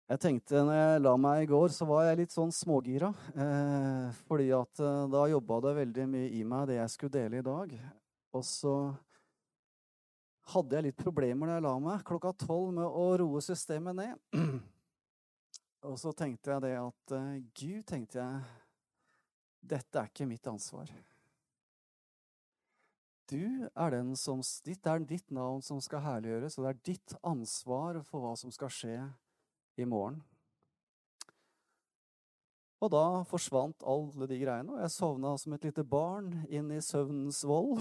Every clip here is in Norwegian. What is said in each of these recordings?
Jeg tenkte når jeg la meg i går, så var jeg litt sånn smågira. Fordi at da jobbet det veldig mye i meg det jeg skulle dele i dag. Og så hadde jeg litt problemer når jeg la meg klokka 12 med å roe systemet ned. Og så tenkte jeg det at Gud, tenkte jeg, dette er ikke mitt ansvar. Du er den som, det er ditt navn som skal herliggjøres, og det er ditt ansvar for hva som skal skje i morgen. Og da forsvant alle de greiene, og jeg sovnet som et lite barn inn i søvnens vold.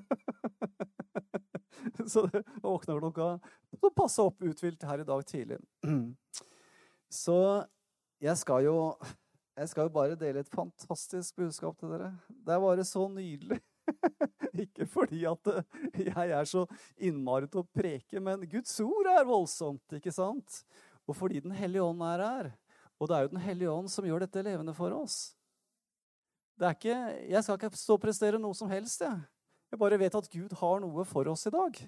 Så det våkna klokka, så passet opp uthvilt her i dag tidlig. Så jeg skal jo bare dele et fantastisk budskap til dere. Det er bare så nydelig. Ikke fordi at jeg er så innmari til å preke, men Guds ord er voldsomt, ikke sant? Og fordi Den Hellige Ånd er her. Og det er jo Den Hellige Ånd som gjør dette levende for oss. Jeg skal ikke stå og prestere noe som helst, jeg. Jeg bare vet at Gud har noe for oss i dag.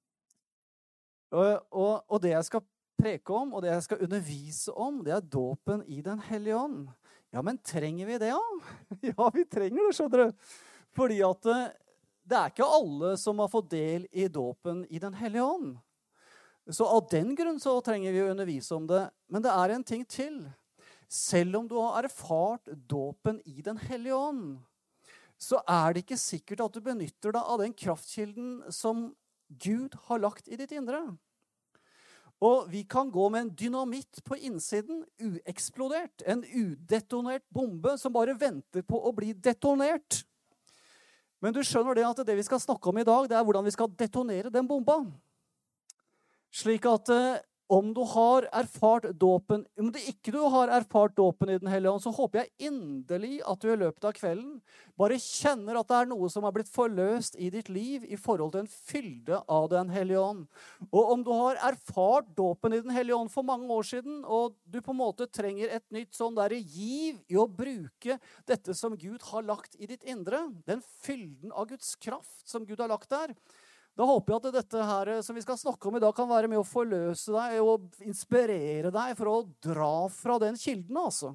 Og det jeg skal preke om, og det jeg skal undervise om, det er dåpen i Den Hellige Ånd. Ja, men trenger vi det, ja? Ja, vi trenger det, skjønner du. Fordi at det er ikke alle som har fått del i dåpen i Den Hellige Ånd. Så av den grunn så trenger vi å undervise om det. Men det er en ting til. Selv om du har erfart dåpen i Den Hellige Ånd, så er det ikke sikkert at du benytter deg av den kraftkilden som Gud har lagt i ditt indre. Og vi kan gå med en dynamitt på innsiden, ueksplodert, en udetonert bombe som bare venter på å bli detonert. Men du skjønner det at det vi skal snakke om i dag, det er hvordan vi skal detonere den bomba. Slik at om du har erfart dåpen, om du ikke har erfart dåpen i Den Hellige Ånd, så håper jeg inderlig at du i løpet av kvelden bare kjenner at det er noe som har blitt forløst i ditt liv i forhold til en fylde av Den Hellige Ånd. Og om du har erfart dåpen i Den Hellige Ånd for mange år siden, og du på en måte trenger et nytt sånn der giv i å bruke dette som Gud har lagt i ditt indre, den fylden av Guds kraft som Gud har lagt der, da håper jeg at dette her som vi skal snakke om i dag kan være med å forløse deg og inspirere deg for å dra fra den kilden, altså.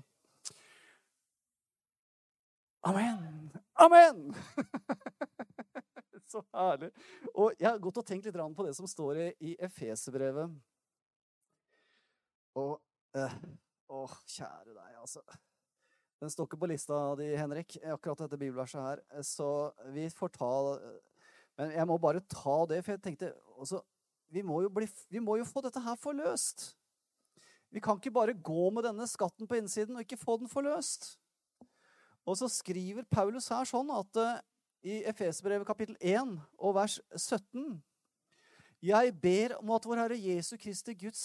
Amen! Amen! Så herlig. Og jeg har gått og tenkt litt på det som står i Efeserbrevet. Og, kjære deg, altså. Den står ikke på lista di, Henrik, akkurat dette bibelverset her. Så vi får ta... Men jeg må bare ta det, for jeg tenkte, også, vi må jo få dette her forløst. Vi kan ikke bare gå med denne skatten på innsiden og ikke få den forløst. Og så skriver Paulus her sånn at i Efeserbrevet kapittel 1 og vers 17, jeg ber om at vår Herre Jesu Kristi Guds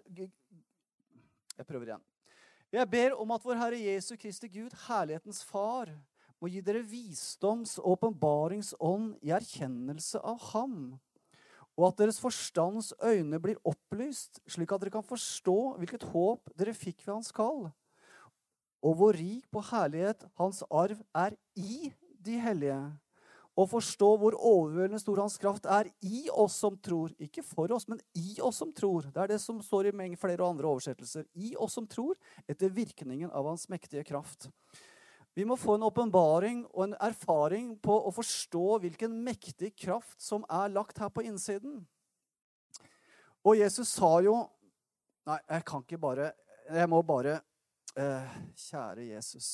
Jeg prøver igjen. Jeg ber om at vår Herre Jesu Kristi Gud, herlighetens far, må gi dere visdoms- og åpenbaringsånd i erkjennelse av ham, og at deres forstands øyne blir opplyst, slik at dere kan forstå hvilket håp dere fikk ved hans kall, og hvor rik på herlighet hans arv er i de hellige, og forstå hvor overveldende stor hans kraft er i oss som tror, ikke for oss, men i oss som tror. Det er det som står i mange flere og andre oversettelser. I oss som tror, etter virkningen av hans mektige kraft. Vi må få en åpenbaring og en erfaring på å forstå hvilken mektig kraft som er lagt her på innsiden. Og Jesus sa jo, nei, jeg må bare, kjære Jesus.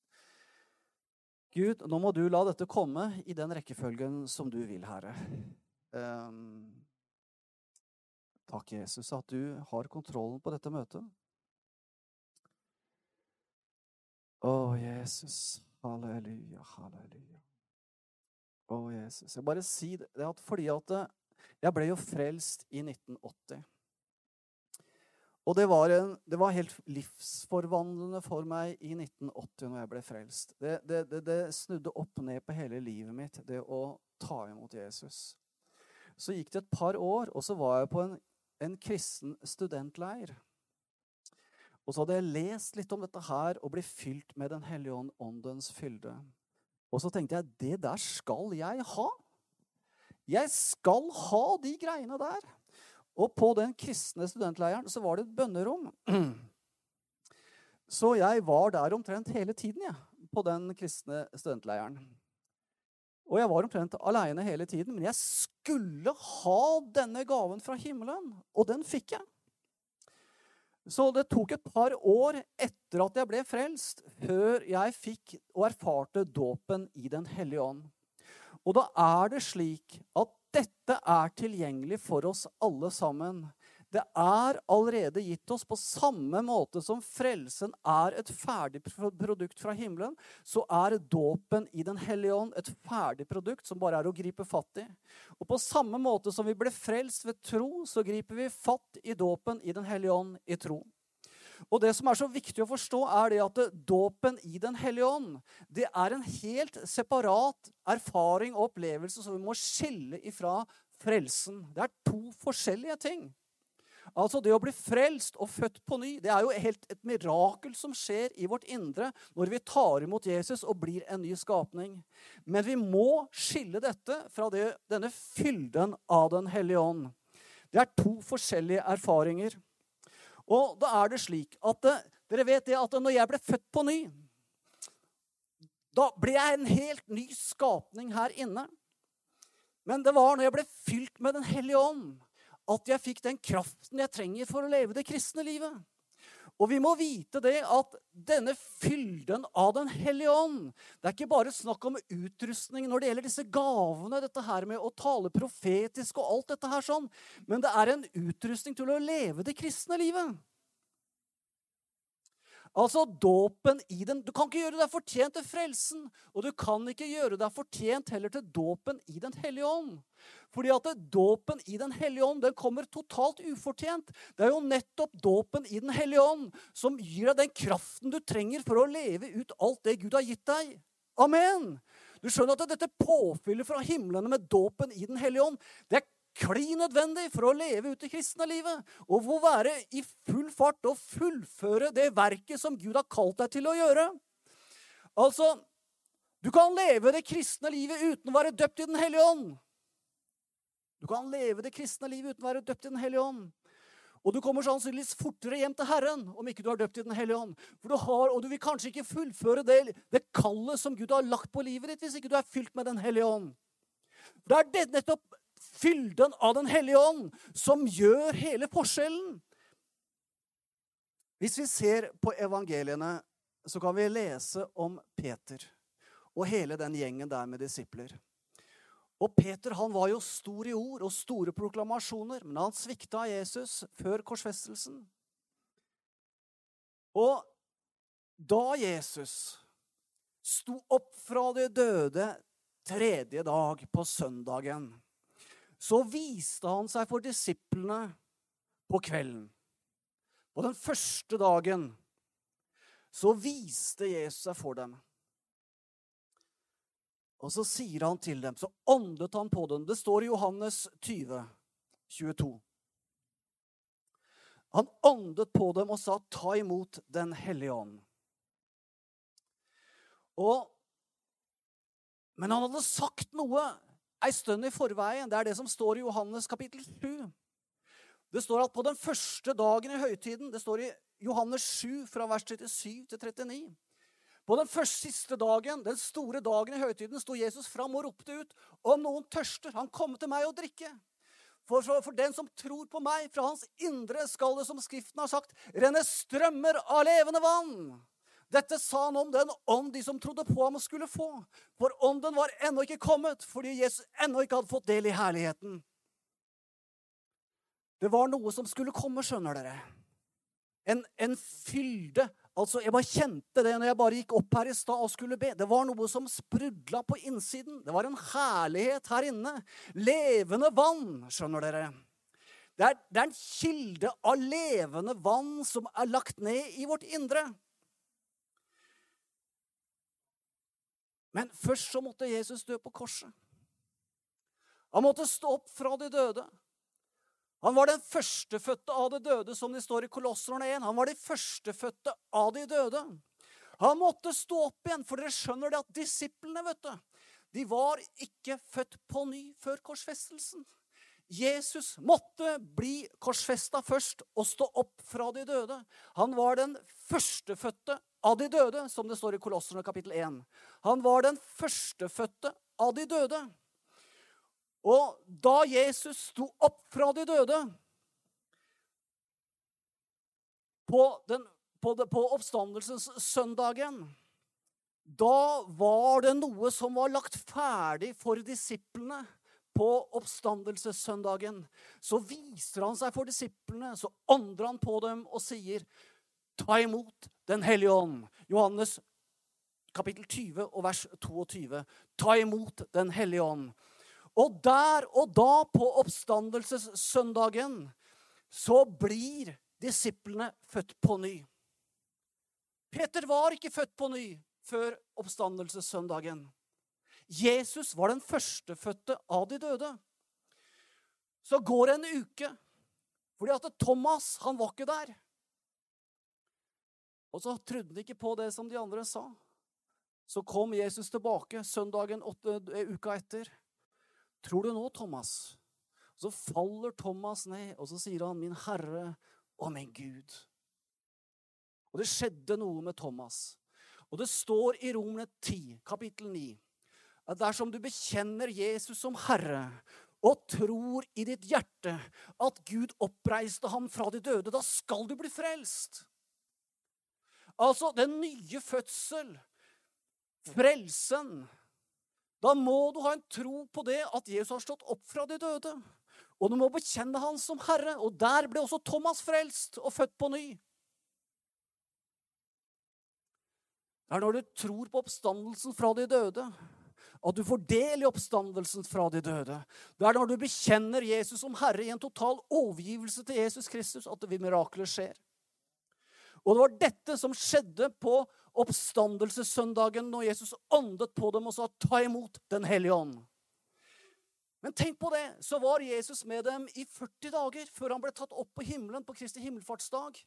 Gud, nå må du la dette komme i den rekkefølgen som du vil, Herre. Takk, Jesus, at du har kontrollen på dette møtet. Jesus. Halleluja, halleluja. Jesus. Jeg bare sier det at fordi at jeg ble jo frelst i 1980. Og det var helt livsforvandlende for meg i 1980 når jeg ble frelst. Det snudde opp ned på hele livet mitt, det å ta imot Jesus. Så gikk det et par år, og så var jeg på en kristen studentleir. Og så hadde jeg lest litt om dette her, og ble fylt med Den Hellige Ånd, åndens fylde. Og så tenkte jeg, det der skal jeg ha. Jeg skal ha de greiene der. Og på den kristne studentleiren så var det et bønnerom. Så jeg var der omtrent hele tiden, på den kristne studentleiren. Og jeg var omtrent alene hele tiden, men jeg skulle ha denne gaven fra himmelen, og den fikk jeg. Så det tok et par år etter at jeg ble frelst, før jeg fikk og erfarte dåpen i Den hellige ånd. Og da er det slik at dette er tilgjengelig for oss alle sammen. Det er allerede gitt oss på samme måte som frelsen er et ferdig produkt fra himmelen, så er dåpen i Den hellige ånd et ferdig produkt som bare er å gripe fatt i. Og på samme måte som vi ble frelst ved tro, så griper vi fatt i dåpen i Den hellige ånd i tro. Og det som er så viktig å forstå er det at dåpen i Den hellige ånd, det er en helt separat erfaring og opplevelse som vi må skille ifra frelsen. Det er to forskjellige ting. Altså det å bli frelst og født på ny, det er jo helt et mirakel som skjer i vårt indre når vi tar imot Jesus og blir en ny skapning. Men vi må skille dette fra denne fylden av Den hellige ånd. Det er to forskjellige erfaringer. Og da er det slik at dere vet det at når jeg ble født på ny, da ble jeg en helt ny skapning her inne. Men det var når jeg ble fylt med Den hellige ånd, at jeg fikk den kraften jeg trenger for å leve det kristne livet. Og vi må vite det at denne fylden av Den hellige ånd, det er ikke bare snakk om utrustning når det gjelder disse gavene, dette her med å tale profetisk og alt dette her sånn, men det er en utrustning til å leve det kristne livet. Altså dåpen i den, du kan ikke gjøre deg fortjent til frelsen, og du kan ikke gjøre deg fortjent heller til dåpen i Den hellige ånd. Fordi at dåpen i Den hellige ånd, den kommer totalt ufortjent. Det er jo nettopp dåpen i Den hellige ånd som gir deg den kraften du trenger for å leve ut alt det Gud har gitt deg. Amen! Du skjønner at dette påfyllet fra himlene med dåpen i Den hellige ånd, det er klin nødvendig for å leve ut det kristne livet, og for å være i full fart og fullføre det verket som Gud har kalt deg til å gjøre. Altså, du kan leve det kristne livet uten å være døpt i Den hellige ånd. Du kan leve det kristne livet uten å være døpt i Den hellige ånd. Og du kommer sannsynligvis fortere hjem til Herren om ikke du er døpt i Den hellige ånd. Og du vil kanskje ikke fullføre det kallet som Gud har lagt på livet ditt hvis ikke du er fylt med Den hellige ånd. Det er det nettopp fylden av Den hellige ånd som gjør hele forskjellen. Hvis vi ser på evangeliene, så kan vi lese om Peter og hele den gjengen der med disipler. Og Peter, han var jo stor i ord og store proklamasjoner, men han svikta Jesus før korsfestelsen. Og da Jesus sto opp fra de døde tredje dag på søndagen, så viste han seg for disiplene på kvelden. På den første dagen så viste Jesus seg for dem. Og så sier han til dem, så åndet han på dem. Det står i Johannes 20, 22. Han åndet på dem og sa, ta imot Den hellige ånd. Men han hadde sagt noe en stund i forveien. Det er det som står i Johannes kapittel 7. Det står at på den første dagen i høytiden, det står i Johannes 7 fra vers 37 til 39. På den siste dagen, den store dagen i høytiden, sto Jesus fram og ropte ut, om noen tørster, han kommer til meg og drikke. For den som tror på meg, fra hans indre skal det, som Skriften har sagt, renne strømmer av levende vann. Dette sa han om den ånd de som trodde på ham skulle få. For ånden var ennå ikke kommet, fordi Jesus ennå ikke hadde fått del i herligheten. Det var noe som skulle komme, skjønner dere. En fylde. Altså, jeg bare kjente det når jeg bare gikk opp her i stad og skulle be. Det var noe som sprudla på innsiden. Det var en herlighet her inne. Levende vann, skjønner dere. Det er en kilde av levende vann som er lagt ned i vårt indre. Men først så måtte Jesus dø på korset. Han måtte stå opp fra de døde. Han var den førstefødte av de døde, som det står i Kolosserne 1. Han var de førstefødte av de døde. Han måtte stå opp igjen, for dere skjønner det at disiplene, vet du, de var ikke født på ny før korsfestelsen. Jesus måtte bli korsfestet først og stå opp fra de døde. Han var den førstefødte av de døde, som det står i Kolosserne kapittel 1. Han var den førstefødte av de døde. Og da Jesus sto opp fra de døde, på oppstandelsessøndagen, da var det noe som var lagt ferdig for disiplene på oppstandelsessøndagen. Så viser han seg for disiplene, så ånder han på dem og sier, ta imot den hellige ånd. Johannes kapittel 20 og vers 22. Ta imot den hellige ånd. Og der og da på oppstandelsessøndagen, så blir disiplene født på ny. Peter var ikke født på ny før oppstandelsessøndagen. Jesus var den førstefødte av de døde. Så går en uke, fordi at Thomas, han var ikke der. Og så trodde han ikke på det som de andre sa. Så kom Jesus tilbake søndagen uka etter. Tror du nå, Thomas? Så faller Thomas ned, og så sier han, min Herre og min Gud. Og det skjedde noe med Thomas. Og det står i Romerne 10, kapittel 9, at dersom du bekjenner Jesus som Herre, og tror i ditt hjerte at Gud oppreiste ham fra de døde, da skal du bli frelst. Altså, den nye fødsel, frelsen, da må du ha en tro på det at Jesus har stått opp fra de døde. Og du må bekjenne han som Herre, og der ble også Thomas frelst og født på ny. Det er når du tror på oppstandelsen fra de døde, at du får del i oppstandelsen fra de døde. Det er når du bekjenner Jesus som Herre i en total overgivelse til Jesus Kristus, at det mirakler skjer. Og det var dette som skjedde på oppstandelsessøndagen, når Jesus åndet på dem og sa, ta imot den hellige ånd. Men tenk på det, så var Jesus med dem i 40 dager, før han ble tatt opp på himmelen på Kristi himmelfartsdag.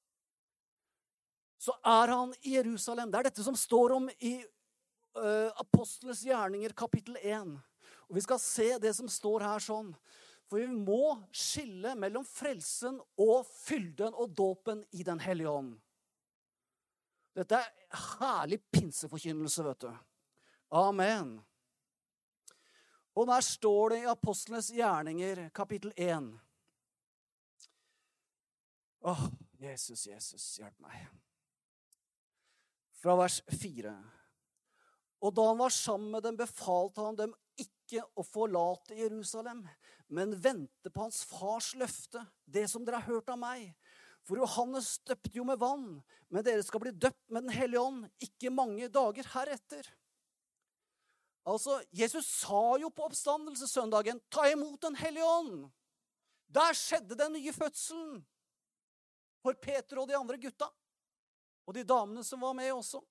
Så er han i Jerusalem. Det er dette som står om i Apostlenes gjerninger, kapittel 1. Og vi skal se det som står her sånn. For vi må skille mellom frelsen og fylden og dåpen i den hellige ånd. Dette er herlig pinseforkynnelse, vet du. Amen. Og der står det i Apostlenes gjerninger, kapittel 1. Åh, Jesus, hjelp meg. Fra vers 4. Og da han var sammen med dem, befalte han dem ikke å forlate Jerusalem, men vente på hans fars løfte, det som dere har hørt av meg. For Johannes døpte jo med vann, men dere skal bli døpt med den hellige ånd, ikke mange dager heretter. Altså, Jesus sa jo på oppstandelsessøndagen, ta imot den hellige ånd. Der skjedde den nye fødselen for Peter og de andre gutta. Og de damene som var med også.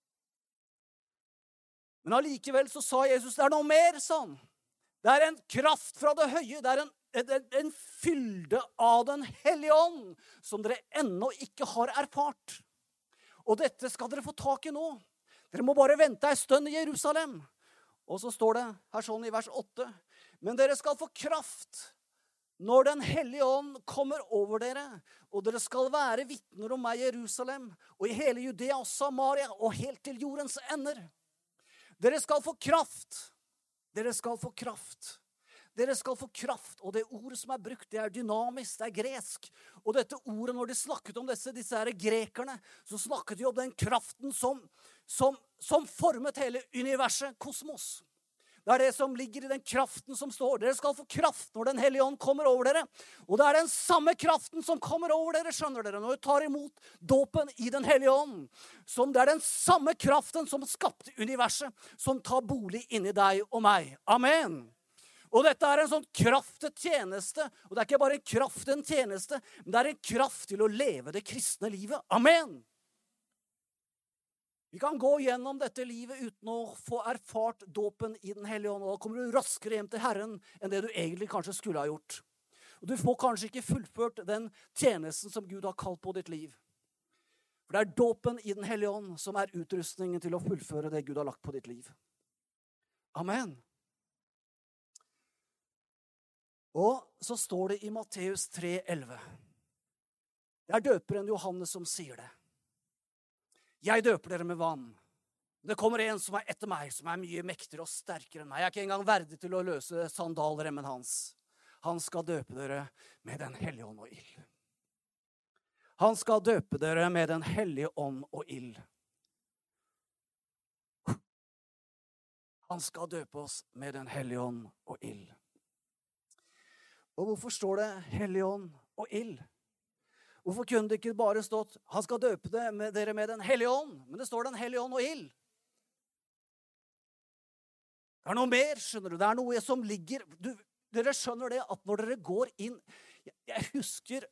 Men allikevel så sa Jesus, det er noe mer, sa han. Det er en kraft fra det høye, det er en fylde av den hellige ånd, som dere ennå ikke har erfart. Og dette skal dere få tak i nå. Dere må bare vente en stund i Jerusalem. Og så står det her sånn i vers 8, men dere skal få kraft når den hellige ånd kommer over dere, og dere skal være vitner om meg i Jerusalem, og i hele Judea og Samaria, og helt til jordens ender. Dere skal få kraft. Dere skal få kraft. Dere skal få kraft, og det ordet som er brukt, det er dynamisk, det er gresk. Og dette ordet, når de snakket om disse her grekerne, så snakket de om den kraften som formet hele universet, kosmos. Det er det som ligger i den kraften som står. Dere skal få kraft når den hellige ånd kommer over dere. Og det er den samme kraften som kommer over dere, skjønner dere, når du tar imot dåpen i den hellige ånd. Som det er den samme kraften som skapte universet, som tar bolig inni deg og meg. Amen. Og dette er en sånn kraft til tjeneste. Og det er ikke bare en kraft til en tjeneste, men det er en kraft til å leve det kristne livet. Amen. Vi kan gå gjennom dette livet uten å få erfart dåpen i den hellige ånd, og da kommer du raskere hjem til Herren enn det du egentlig kanskje skulle ha gjort. Og du får kanskje ikke fullført den tjenesten som Gud har kalt på ditt liv. For det er dåpen i den hellige ånd som er utrustningen til å fullføre det Gud har lagt på ditt liv. Amen. Og så står det i Matteus 3,11. Det er døperen Johannes som sier det. Jeg døper dere med vann. Det kommer en som er etter meg, som er mye mektigere og sterkere enn meg. Jeg er ikke engang verdig til å løse sandalremmen hans. Han skal døpe dere med den hellige ånd og ild. Han skal døpe dere med den hellige ånd og ild. Han skal døpe oss med den hellige ånd og ild. Og hvorfor står det hellige ånd og ild? Hvorfor kunne det ikke bare stått han skal døpe dere med den hellige ånd? Men det står den hellige ånd og ild. Det er noe mer, skjønner du. Det er noe som ligger... Dere skjønner det at når dere går inn... Jeg husker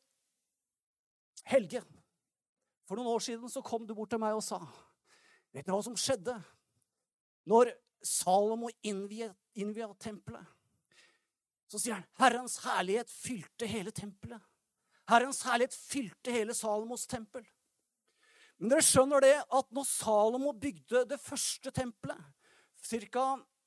Helge. For noen år siden så kom du bort til meg og sa, vet du hva som skjedde? Når Salomo innviet tempelet, så sier han, Herrens herlighet fylte hele tempelet. Herrens herlighet fylte hele Salomos tempel. Men dere skjønner det at når Salomo bygde det første tempelet, cirka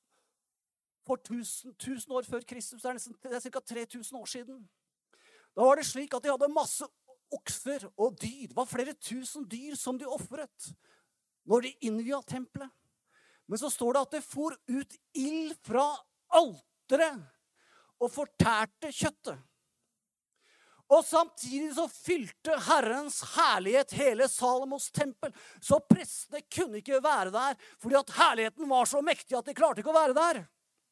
for 1000 år før Kristus, det er cirka 3000 år siden, da var det slik at de hadde masse okser og dyr. Det var flere tusen dyr som de offret når de innviet tempelet. Men så står det at det for ut ild fra alteret og fortærte kjøttet. Og samtidig så fylte Herrens herlighet hele Salomos tempel. Så prestene kunne ikke være der, fordi at herligheten var så mektig at de klarte ikke å være der.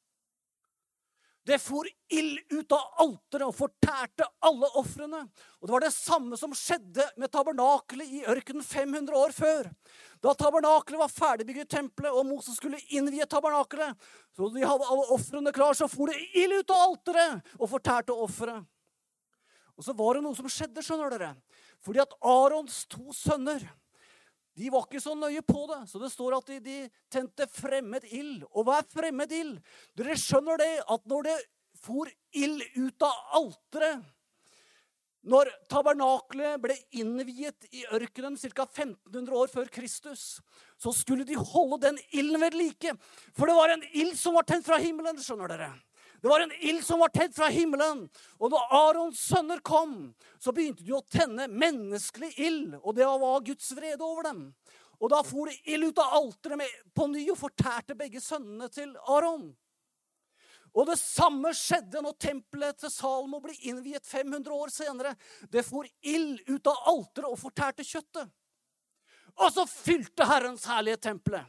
Det for ild ut av alteret og fortærte alle offrene. Og det var det samme som skjedde med tabernakelet i ørkenen 500 år før. Da tabernakelet var ferdigbygget i tempelet, og Moses skulle innvie tabernakelet, så de hadde alle offrene klar, så for det ild ut av alteret og fortærte offeret. Og så var det noe som skjedde, skjønner dere. Fordi at Arons 2 sønner, de var ikke så nøye på det. Så det står at de tente fremmed ild. Og hva er fremmed ild? Dere skjønner det at når det for ild ut av alteret, når tabernaklet ble innviet i ørkenen ca. 1500 år før Kristus, så skulle de holde den ilden ved like. For det var en ild som var tent fra himmelen, skjønner dere. Det var en ild som var tent fra himmelen. Og når Arons sønner kom, så begynte de å tenne menneskelig ild. Og det var Guds vrede over dem. Og da for det ild ut av alteret på ny og fortærte begge sønnene til Aron. Og det samme skjedde når tempelet til Salomo ble innviet 500 år senere. Det for ild ut av alteret og fortærte kjøttet. Og så fylte Herrens herlige tempelet.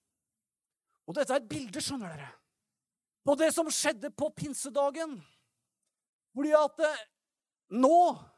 Og dette er et bilde, skjønner dere, på det som skjedde på pinsedagen. Fordi at nå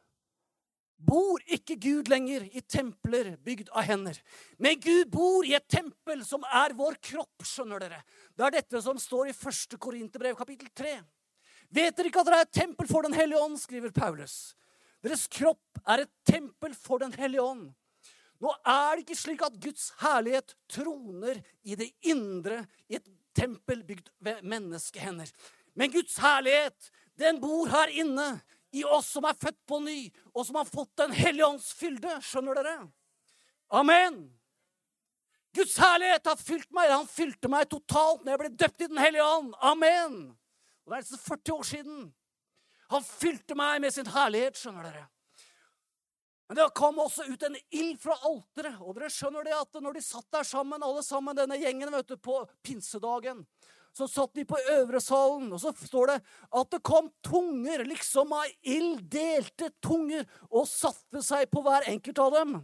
bor ikke Gud lenger i templer bygd av hender. Men Gud bor i et tempel som er vår kropp, skjønner dere. Det er dette som står i 1. Korinterbrev kapittel 3. Vet dere ikke at dere er et tempel for den hellige ånd, skriver Paulus. Deres kropp er et tempel for den hellige ånd. Nå er det ikke slik at Guds herlighet troner i det indre, i et tempel bygd ved menneskehender. Men Guds herlighet, den bor her inne i oss som er født på ny, og som har fått den hellige ånds fylde. Skjønner dere? Amen. Guds herlighet har fylt meg. Han fylte meg totalt når jeg ble døpt i den hellige ånd. Amen. Og det er nesten 40 år siden. Han fylte meg med sin herlighet, skjønner dere. Men det kom også ut en ild fra alteret, og dere skjønner det at når de satt der sammen, alle sammen, denne gjengen, vet du, på pinsedagen, så satt de på øvre salen, og så står det at det kom tunger, liksom av ild, delte tunger, og satte seg på hver enkelt av dem.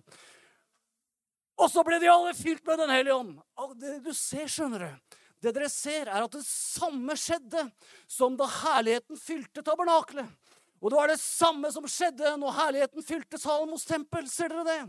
Og så ble de alle fylt med den hellige ånd. Det du ser, skjønner du, det dere ser er at det samme skjedde som da herligheten fylte tabernaklet. Og det var det samme som skjedde når herligheten fylte Salomos tempel. Ser dere det?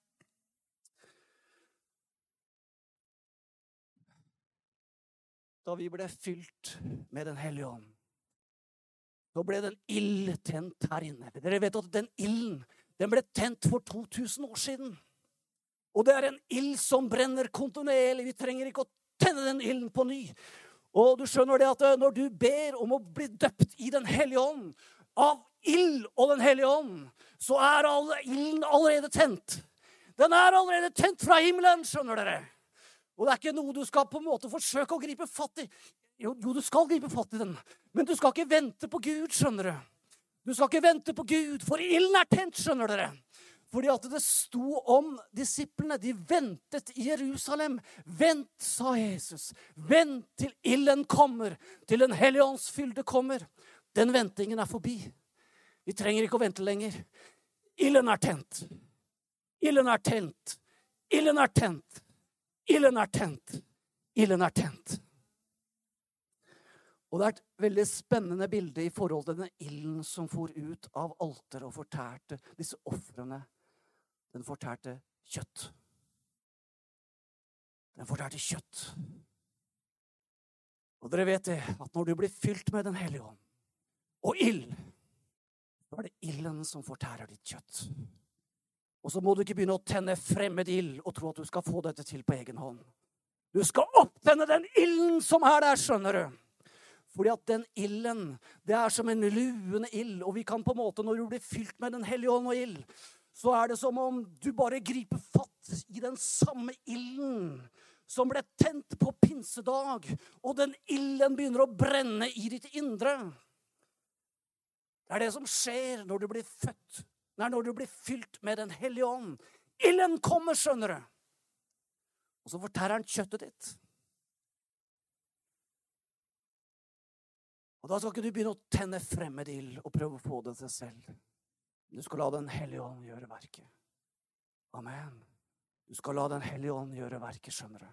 Da vi ble fylt med den hellige ånd, så ble den ild tent her inne. Dere vet at den ilden, den ble tent for 2000 år siden. Og det er en ild som brenner kontinuerlig. Vi trenger ikke å tenne den ilden på ny. Og du skjønner det at når du ber om å bli døpt i den hellige ånd, av ild og den hellige ånd, så er ilden allerede tent. Den er allerede tent fra himmelen, skjønner dere. Og det er ikke noe du skal på en måte forsøke å gripe fatt i. Jo, du skal gripe fatt i den, men du skal ikke vente på Gud, skjønner du. Du skal ikke vente på Gud, for ilden tent, skjønner dere. Fordi at det sto om disiplene, de ventet i Jerusalem. Vent, sa Jesus. Vent til ilden kommer, til den hellige ånds fylde kommer. Den ventingen forbi. Vi trenger ikke å vente lenger. Ilden tent. Ilden tent. Ilden tent. Ilden tent. Ilden tent. Og det et veldig spennende bilde i forhold til den ilden som for ut av alteret og fortærte disse offrene. Den fortærte kjøtt. Den fortærte kjøtt. Og dere vet det, at når du blir fylt med den hellige ånd, og ild, så det ilden som fortærer ditt kjøtt. Og så må du ikke begynne å tenne fremmed ild og tro at du skal få dette til på egen hånd. Du skal opptenne den ilden som der, skjønner du. Fordi at den ilden, det som en luende ild, og vi kan på en måte, når du blir fylt med den hellige ånd og ild, så det som om du bare griper fatt i den samme ilden som ble tent på pinsedag, og den ilden begynner å brenne i ditt indre. Det det som skjer når du blir født, når du blir fylt med den hellige ånd. Ilden kommer, skjønner du. Og så fortærer han kjøttet ditt. Og da skal ikke du begynne å tenne fremmed ild og prøve å få det til selv. Du skal la den hellige ånd gjøre verket. Amen. Du skal la den hellige ånd gjøre verket, skjønner du.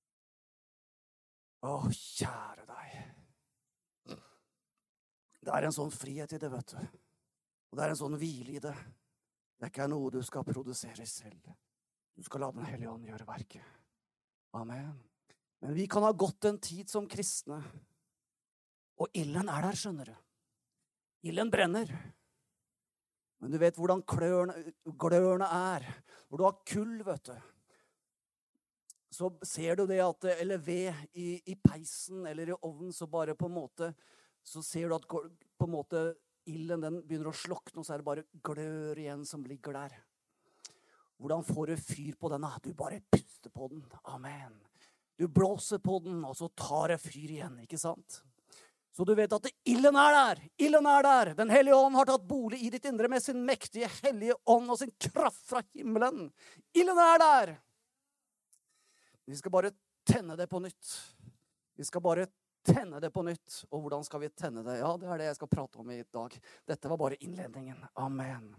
Å, kjære deg. Det en sånn frihet i det, vet du. Og det en sånn hvile i det. Det ikke noe du skal produsere selv. Du skal la den hellige ånd gjøre verket. Amen. Men vi kan ha gått en tid som kristne. Og ilden der, skjønner du. Ilden brenner. Men du vet hvordan glørne Når du har kull, vet du, så ser du det at, eller ved i peisen eller i ovnen, så bare på en måte, så ser du at på en måte ilden den begynner å slokne, og så det bare glør igjen som ligger der. Hvordan får du fyr på den? Du bare puster på den. Amen. Du blåser på den, og så tar det fyr igjen, ikke sant? Så du vet at ilden der. Ilden der. Den hellige ånd har tatt bolig i ditt indre med sin mektige hellige ånd og sin kraft fra himmelen. Ilden der. Vi skal bare tenne det på nytt. Vi skal bare tenne det på nytt. Og hvordan skal vi tenne det? Ja, det det jeg skal prate om i dag. Dette var bare innledningen. Amen.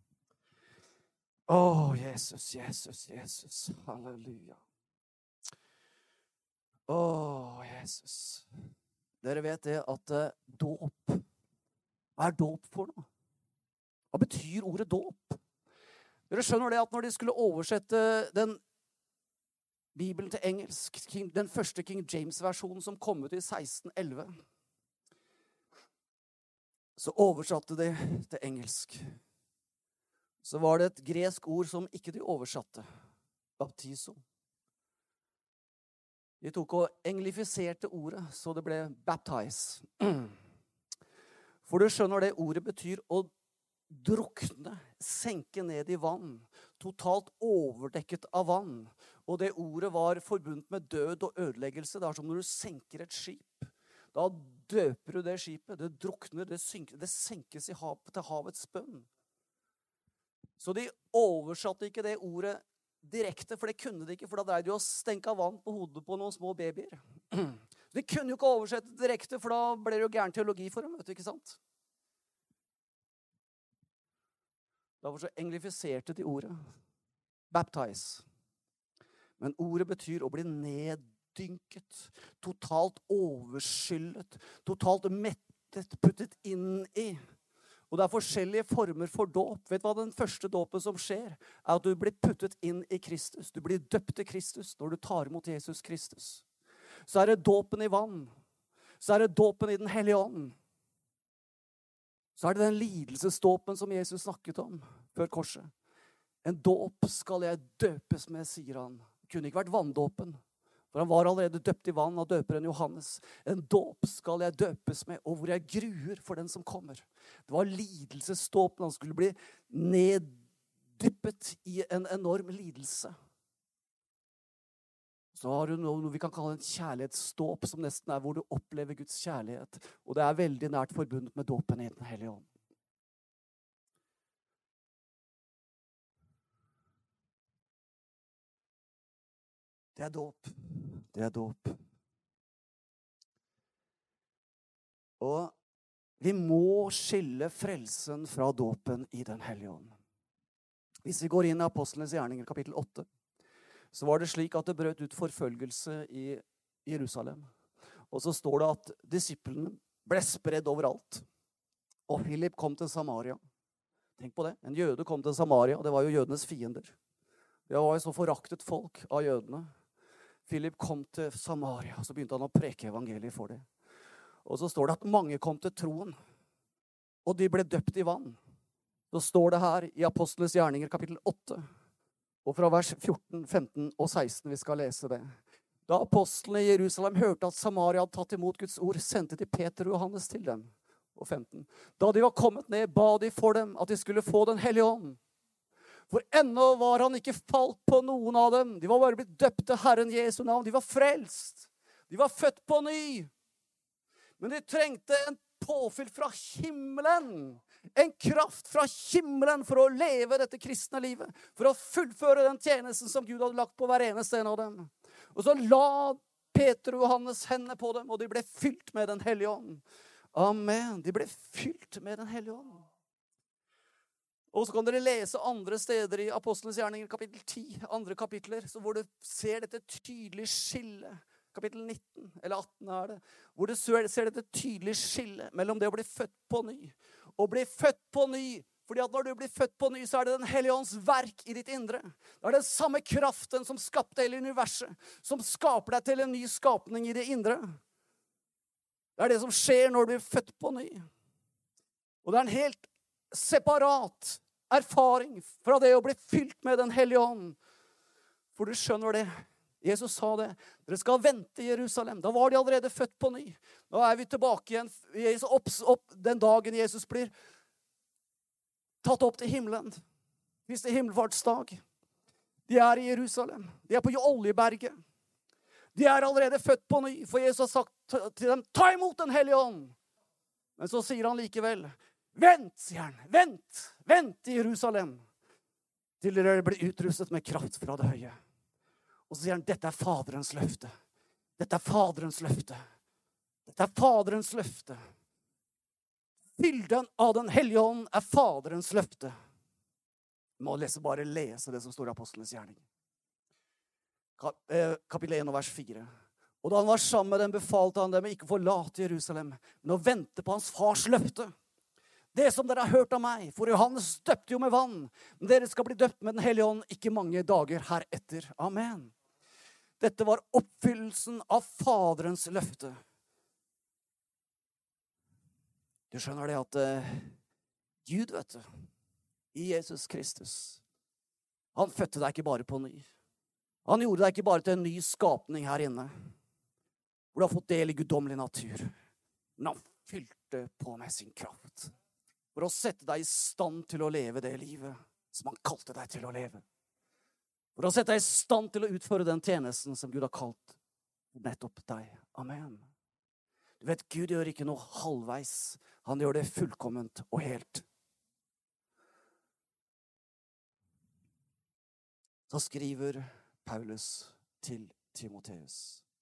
Å, Jesus, Jesus, Jesus. Halleluja. Å, Jesus. Dere vet det at dåp, hva dåp for noe? Hva betyr ordet dåp? Dere skjønner det at når de skulle oversette den Bibelen til engelsk, den første King James-versjonen som kom ut i 1611, så oversatte de til engelsk. Så var det et gresk ord som ikke de oversatte, baptizo. De tok og englifiserte ordet, så det ble baptize. For du skjønner det ordet betyr å drukne, senke ned i vann, totalt overdekket av vann. Og det ordet var forbundet med død og ødeleggelse. Det som når du senker et skip. Da døper du det skipet, det drukner, det synker, det senkes i til havets bunn. Så de oversatte ikke det ordet direkte, for det kunne de ikke, for da dreide de å stenke vann på hodet på noen små babyer. De kunne jo ikke oversette direkte, for da ble det jo gæren teologi for dem, vet du, ikke sant? Derfor så englifiserte de ordet. Baptize. Men ordet betyr å bli neddynket, totalt overskyllet, totalt mettet, puttet inn i. Og det forskjellige former for dåp. Vet du hva den første dåpen som skjer? At du blir puttet inn i Kristus. Du blir døpt til Kristus når du tar imot Jesus Kristus. Så det dåpen i vann. Så det dåpen i den hellige ånd. Så det den lidelsesdåpen som Jesus snakket om før korset. En dåp skal jeg døpes med, sier han. Det kunne ikke vært vanndåpen. For han var allerede døpt i vann av døperen Johannes. En dåp skal jeg døpes med, og hvor jeg gruer for den som kommer. Det var lidelsesdåpen. Han skulle bli neddyppet i en enorm lidelse. så har du noe vi kan kalle en kjærlighetsdåp, som nesten hvor du opplever Guds kjærlighet. Og det veldig nært forbundet med dåpen i Den hellige ånd. Det dåp. Det dåp. Og vi må skille frelsen fra dåpen i Den hellige ånd. Hvis vi går inn i Apostlenes gjerninger, kapittel 8, så var det slik at det brøt ut forfølgelse i Jerusalem. Og så står det at disiplene ble spredd overalt. Og Philip kom til Samaria. Tenk på det. En jøde kom til Samaria, og det var jo jødenes fiender. Det var jo så foraktet folk av jødene. Philip kom til Samaria, og så begynte han å preke evangeliet for dem. Og så står det at mange kom til troen, og de ble døpt i vann. Så står det her i Apostlenes gjerninger, kapittel 8, og fra vers 14, 15 og 16 vi skal lese det. Da apostlene i Jerusalem hørte at Samaria hadde tatt imot Guds ord, sendte de Peter og Johannes til dem. Og 15. Da de var kommet ned, ba de for dem at de skulle få Den hellige ånd. For ennå var han ikke falt på noen av dem. De var bare blitt døpt til Herren Jesu navn. De var frelst. De var født på ny. Men de trengte en påfyll fra himmelen. En kraft fra himmelen for å leve dette kristne livet. For å fullføre den tjenesten som Gud hadde lagt på hver eneste en av dem. Og så la Peter og Johannes hendene på dem, og de ble fylt med Den hellige ånd. Amen. De ble fylt med Den hellige ånd. Og så kan dere lese andre steder i Apostlenes gjerninger, kapittel 10, andre kapitler, så hvor du ser dette tydelige skillet. Kapittel 19, eller 18 det, hvor du ser dette tydelige skille mellom det å bli født på ny, og bli født på ny. Fordi at når du blir født på ny, så det Den hellige ånds verk i ditt indre. Det den samme kraften som skapte hele universet, som skaper deg til en ny skapning i det indre. Det det som skjer når du blir født på ny. Og det en helt separat erfaring fra det å bli fylt med Den hellige ånd. For du skjønner det. Jesus sa det. Dere skal vente i Jerusalem. Da var de allerede født på ny. Nå vi tilbake igjen opp den dagen Jesus blir tatt opp til himmelen. Hvis det himmelfartsdag. De i Jerusalem. De på Oljeberget. De allerede født på ny. For Jesus har sagt til dem, ta imot Den hellige ånd. Men så sier han likevel, vent, sier han. Vent i Jerusalem. Til dere blir utrustet med kraft fra det høye. Og så sier han, dette Faderens løfte. Dette Faderens løfte. Dette Faderens løfte. Fylden av Den hellige ånd Faderens løfte. Du må bare lese det som står i Apostlenes gjerning. Kapittel 1 og vers 4. Og da han var sammen med dem, befalte han dem ikke å forlate Jerusalem, men å vente på hans fars løfte. Det som dere har hørt av meg, for Johannes døpte jo med vann, men dere skal bli døpt med Den hellige ånd ikke mange dager heretter. Amen. Dette var oppfyllelsen av Faderens løfte. Du skjønner det at Gud, vet du, i Jesus Kristus, han fødte deg ikke bare på ny. Han gjorde deg ikke bare til en ny skapning her inne, hvor du har fått del i guddommelig natur, men han fylte på med sin kraft, for å sette deg i stand til å leve det livet som han kalte deg til å leve. For å sette deg i stand til å utføre den tjenesten som Gud har kalt nettopp deg. Amen. Du vet, Gud gjør ikke noe halvveis. Han gjør det fullkomment og helt. Så skriver Paulus til Timoteus.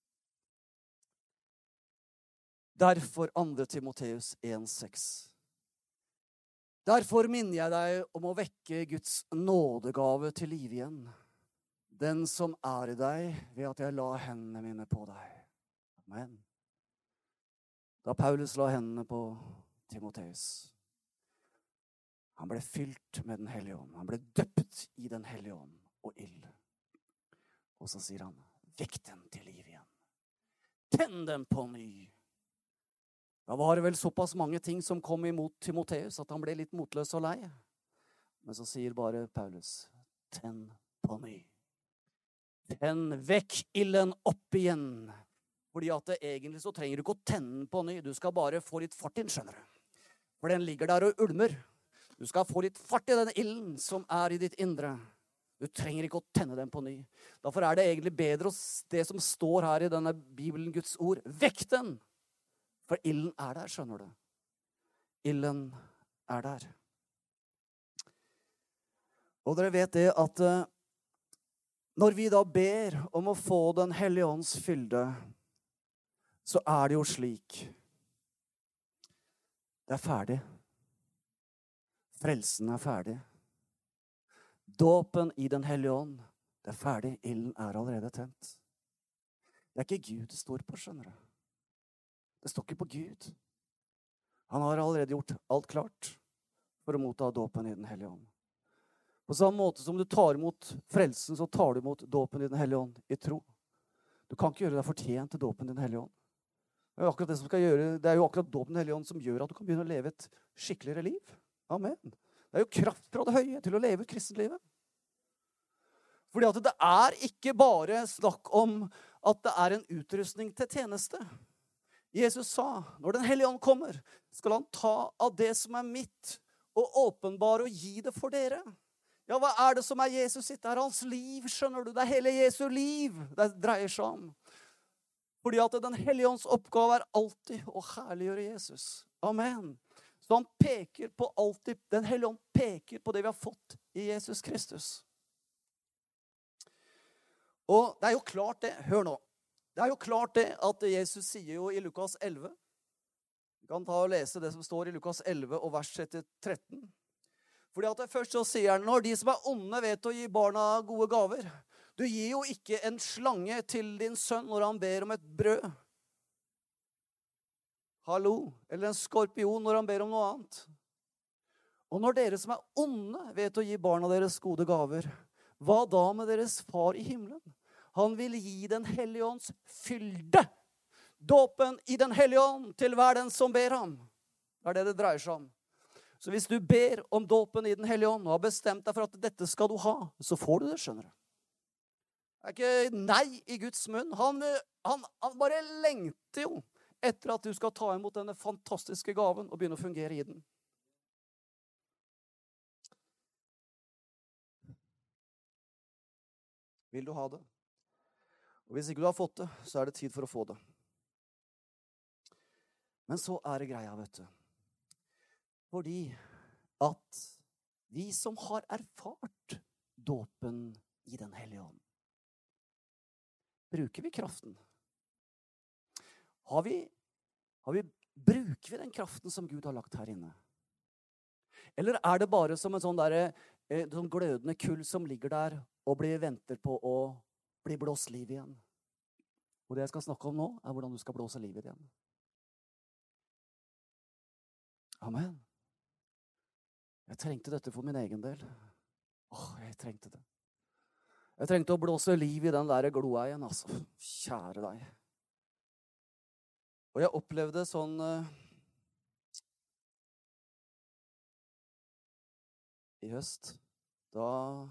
Derfor 2. Timoteus 1,6. Derfor minner jeg deg om å vekke Guds nådegave til liv igjen. Den som i deg ved at jeg la hendene mine på deg. Amen. Da Paulus la hendene på Timoteus, han ble fylt med Den hellige ånd. Han ble døpt i Den hellige ånd og ild. Og så sier han, vekk den til liv igjen. Tenn den på ny. Da var det vel såpass mange ting som kom imot Timoteus at han ble litt motløs og lei. Men så sier bare Paulus, tenn på ny. Tenn vekk ilden opp igjen. Fordi at egentlig så trenger du ikke å tenne den på ny. Du skal bare få litt fart inn, skjønner du. For den ligger der og ulmer. Du skal få litt fart i den ilden som i ditt indre. Du trenger ikke å tenne den på ny. Derfor er det egentlig bedre det som står her i denne Bibelen, Guds ord. Vekk den! For ilden er der, skjønner du. Ilden er der. Og dere vet det at når vi da ber om å få den hellige ånds fylde, så er det jo slik. Det er ferdig. Frelsen er ferdig. Dåpen i den hellige ånd, det er ferdig. Ilden er allerede tent. Det er ikke Gud det står på, skjønner du. Det står ikke på Gud. Han har allerede gjort alt klart for å motta dåpen i den hellige ånd. På samme måte som du tar imot frelsen, så tar du imot dåpen i den hellige ånd i tro. Du kan ikke gjøre deg fortjent til dåpen i den hellige ånd. Det er jo akkurat det som skal gjøre, det er jo akkurat dåpen i den hellige ånd som gjør at du kan begynne å leve et skikkeligere liv. Amen. Det er jo kraft fra det høye til å leve kristenlivet. Fordi at det er ikke bare snakk om at det er en utrustning til tjeneste. Jesus sa, når den hellige ånd kommer, skal han ta av det som er mitt, og åpenbare og gi det for dere. Ja, hva er det som er Jesus sitt? Det er hans liv, skjønner du. Det er hele Jesu liv det dreier seg om. Fordi at den hellige ånds oppgave er alltid å herliggjøre Jesus. Amen. Så han peker på alltid, den hellige ånd peker på det vi har fått i Jesus Kristus. Og det er jo klart det, hør nå. Det er jo klart det at Jesus sier jo i Lukas 11. Vi kan ta og lese det som står i Lukas 11 og vers 13. Fordi at først så sier han, når de som er onde vet å gi barna gode gaver, du gir jo ikke en slange til din sønn når han ber om et brød. Hallo, eller en skorpion når han ber om noe annet. Og når dere som er onde vet å gi barna deres gode gaver, hva da med deres far i himmelen? Han vil gi den hellige ånds fylde. Dåpen i den hellige ånd til hver den som ber ham. Det er det det dreier seg om. Så hvis du ber om dåpen i den hellige ånd og har bestemt deg for at dette skal du ha, så får du det, skjønner du. Det er ikke nei i Guds munn. Han bare lengter jo etter at du skal ta imot denne fantastiske gaven og begynne å fungere i den. Vil du ha det? Og hvis ikke du har fått det, så er det tid for å få det. Men så er det greia, vet du. Fordi at vi som har erfart dåpen i den hellige ånd, bruker vi kraften? Bruker vi den kraften som Gud har lagt her inne? Eller er det bare som en sånn glødende kull som ligger der og venter på å bli blåst liv igjen? Og det jeg skal snakke om nå, er hvordan du skal blåse livet igjen. Amen. Jeg trengte dette for min egen del. Jeg trengte det. Jeg trengte å blåse liv i den der gloeien, altså. Kjære deg. Og jeg opplevde sånn i høst. Da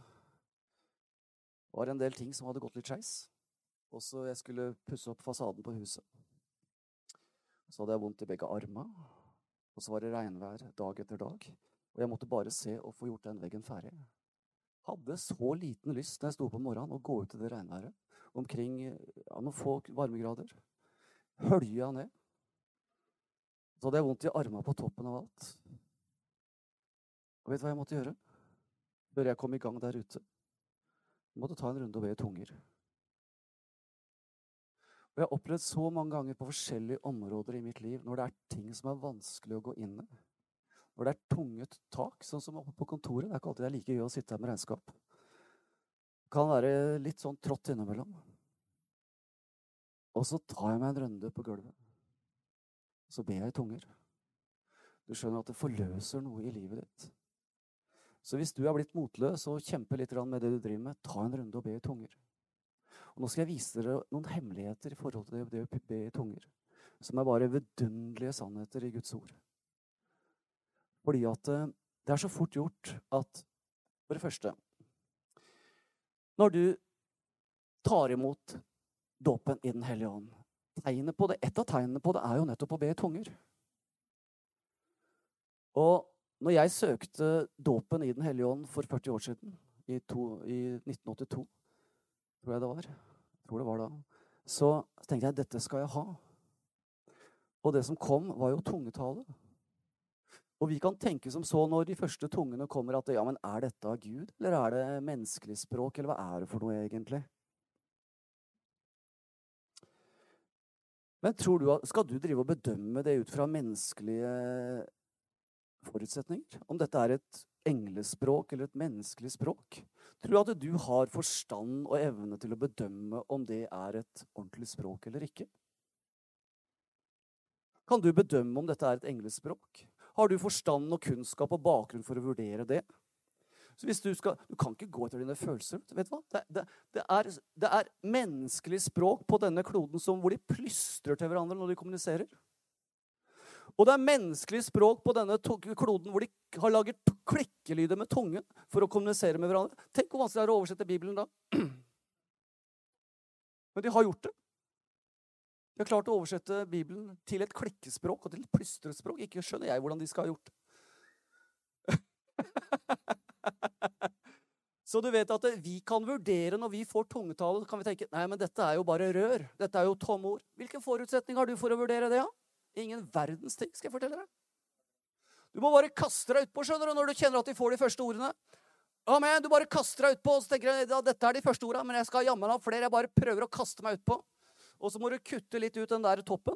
var det en del ting som hadde gått litt skeis. Og så jeg skulle pusse opp fasaden på huset. Så hadde jeg vondt i begge armene. Og så var det regnvær dag etter dag. Og jeg måtte bare se og få gjort den veggen ferdig. Hadde så liten lyst når jeg sto på morgenen å gå ut i det regnværet. Omkring noen få varmegrader. Hølja ned. Så hadde jeg vondt i armene på toppen av alt. Og vet du hva jeg måtte gjøre? Før jeg kom i gang der ute. Jeg måtte ta en runde og be i tunger. Og jeg har opplevd så mange ganger på forskjellige områder i mitt liv, når det er ting som er vanskelig å gå inn i. Når det er tunget tak, sånn som oppe på kontoret. Det er ikke alltid det er like gøy å sitte her med regnskap. Det kan være litt sånn trått innimellom. Og så tar jeg meg en runde på gulvet. Så ber jeg i tunger. Du skjønner at det forløser noe i livet ditt. Så hvis du er blitt motløs og kjemper litt med det du driver med, ta en runde og be i tunger. Og nå skal jeg vise dere noen hemmeligheter i forhold til det å be i tunger, som er bare vidunderlige sannheter i Guds ord. Fordi at det er så fort gjort at, for det første, når du tar imot dåpen i den hellige ånd, et av tegnene på det er jo nettopp å be i tunger. Og når jeg søkte dåpen i den hellige ånd for 40 år siden, i 1982, tror jeg det var. Jeg tror det var da. Så tenkte jeg, dette skal jeg ha. Og det som kom var jo tungetale. Og vi kan tenke som så når de første tungene kommer at ja, men er dette av Gud, eller er det menneskelig språk, eller hva er det for noe egentlig? Men tror du, skal du drive og bedømme det ut fra menneskelige forutsetninger? Om dette er et englespråk eller et menneskelig språk? Tror du at du har forstand og evne til å bedømme om det er et ordentlig språk eller ikke? Kan du bedømme om dette er et englespråk? Har du forstand og kunnskap og bakgrunn for å vurdere det? Så hvis du kan ikke gå etter dine følelser. Vet du hva? Det er menneskelig språk på denne kloden hvor de plystrer til hverandre når de kommuniserer. Og det er menneskelig språk på denne kloden hvor de har laget klikkelyder med tungen for å kommunisere med hverandre. Tenk hvor vanskelig det er å oversette Bibelen da. Men de har gjort det. De har klart å oversette Bibelen til et klikkespråk og til et plystrespråk. Ikke skjønner jeg hvordan de skal ha gjort det. Så du vet at vi kan vurdere når vi får tungetale, kan vi tenke, nei, men dette er jo bare rør. Dette er jo tomme ord. Hvilken forutsetning har du for å vurdere det, ja? Ingen verdens ting, skal jeg fortelle deg. Du må bare kaste deg ut på, skjønner du, når du kjenner at de får de første ordene. Amen, du bare kaster deg ut på, og så tenker jeg, ja, dette er de første ordene, men jeg skal jammen ha flere, jeg bare prøver å kaste meg ut på. Og så må du kutte litt ut den der toppen.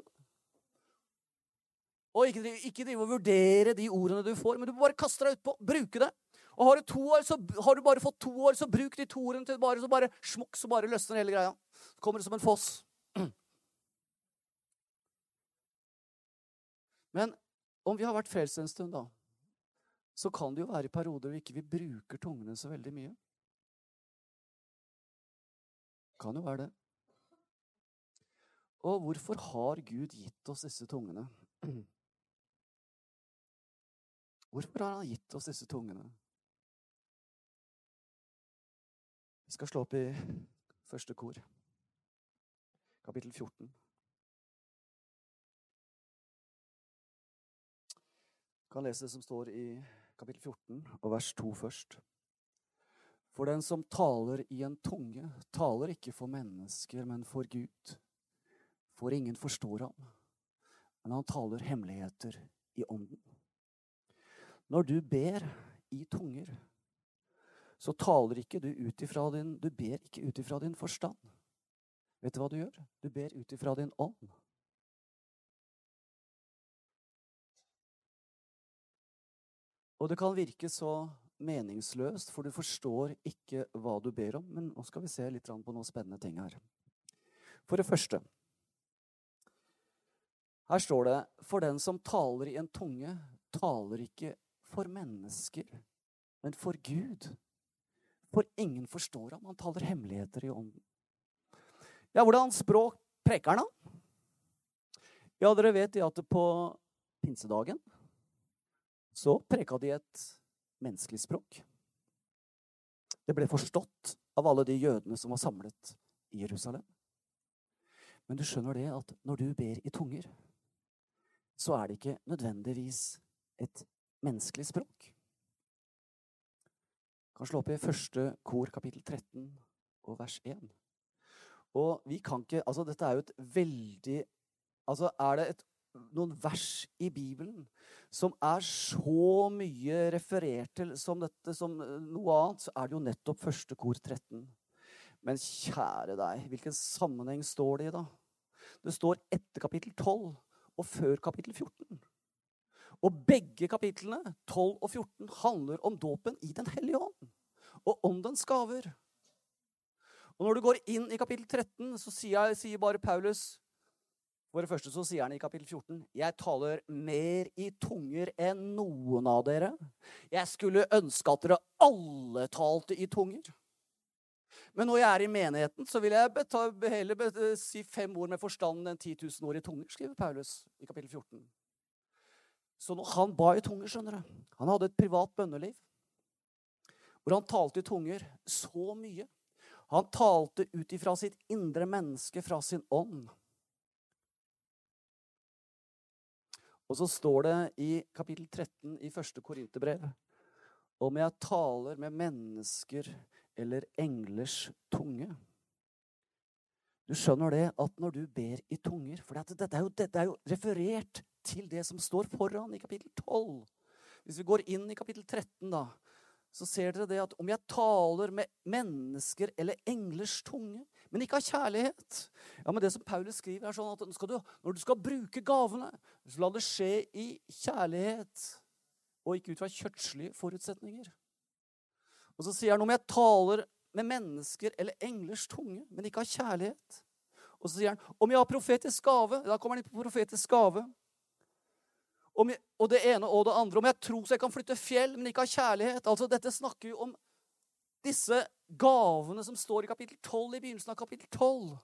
Og ikke drive og vurdere de ordene du får, men du må bare kaste deg ut på, bruke det. Og har du bare fått 2 år, så bruk de 2 ordene til bare smukk, så bare løsner hele greia. Så kommer det som en foss. Men om vi har vært frelst en stund da, så kan det jo være i perioder hvor ikke vi bruker tungene så veldig mye. Kan jo være det. Og hvorfor har Gud gitt oss disse tungene? Hvorfor har han gitt oss disse tungene? Vi skal slå opp i første kor, kapittel 14. Jeg kan lese det som står i kapittel 14, og vers 2 først. For den som taler i en tunge, taler ikke for mennesker, men for Gud. For ingen forstår ham, men han taler hemmeligheter i ånden. Når du ber i tunger, så taler ikke du ber ikke ut ifra din forstand. Vet du hva du gjør? Du ber ut ifra din ånd. Og det kan virke så meningsløst, for du forstår ikke hva du ber om, men nå skal vi se litt på noen spennende ting her. For det første, her står det, for den som taler i en tunge, taler ikke for mennesker, men for Gud. For ingen forstår ham, han taler hemmeligheter i ånden. Ja, hvordan språk preker han da? Ja, dere vet at på pinsedagen, så preka de et menneskelig språk. Det ble forstått av alle de jødene som var samlet i Jerusalem. Men du skjønner det at når du ber i tunger, så er det ikke nødvendigvis et menneskelig språk. Jeg kan slå opp i første kor, kapittel 13 og vers 1. Og vi kan ikke, dette er jo et veldig, er det noen vers i Bibelen som er så mye referert til som dette, som noe annet, så er det jo nettopp første kor 13. Men kjære deg, hvilken sammenheng står det i da? Det står etter kapittel 12, og før kapittel 14. Og begge kapitlene, 12 og 14, handler om dåpen i den hellige ånd. Og åndens gaver. Og når du går inn i kapittel 13, så sier bare Paulus, for det første så sier han i kapittel 14, jeg taler mer i tunger enn noen av dere. Jeg skulle ønske at dere alle talte i tunger. Men når jeg er i menigheten, så vil jeg heller si 5 ord med forstanden enn 10 000 ord i tunger, skriver Paulus i kapittel 14. Så når han ba i tunger, skjønner du, han hadde et privat bønneliv, hvor han talte i tunger så mye. Han talte ut ifra sitt indre menneske, fra sin ånd. Og så står det i kapittel 13 i første Korinterbrev, om jeg taler med mennesker eller englers tunge. Du skjønner det at når du ber i tunger, for dette er jo referert til det som står foran i kapittel 12. Hvis vi går inn i kapittel 13 da, så ser dere det at om jeg taler med mennesker eller englers tunge, men ikke har kjærlighet. Ja, men det som Paulus skriver er sånn at når du skal bruke gavene, så la det skje i kjærlighet, og ikke ut fra kjøttslige forutsetninger. Og så sier han om jeg taler med mennesker eller englers tunge, men ikke har kjærlighet. Og så sier han, om jeg har profetisk gave, da kommer han inn på profetisk gave. Og det ene og det andre, om jeg tror så jeg kan flytte fjell, men ikke har kjærlighet. Altså dette snakker jo om disse gavene som står i kapittel 12, i begynnelsen av kapittel 12.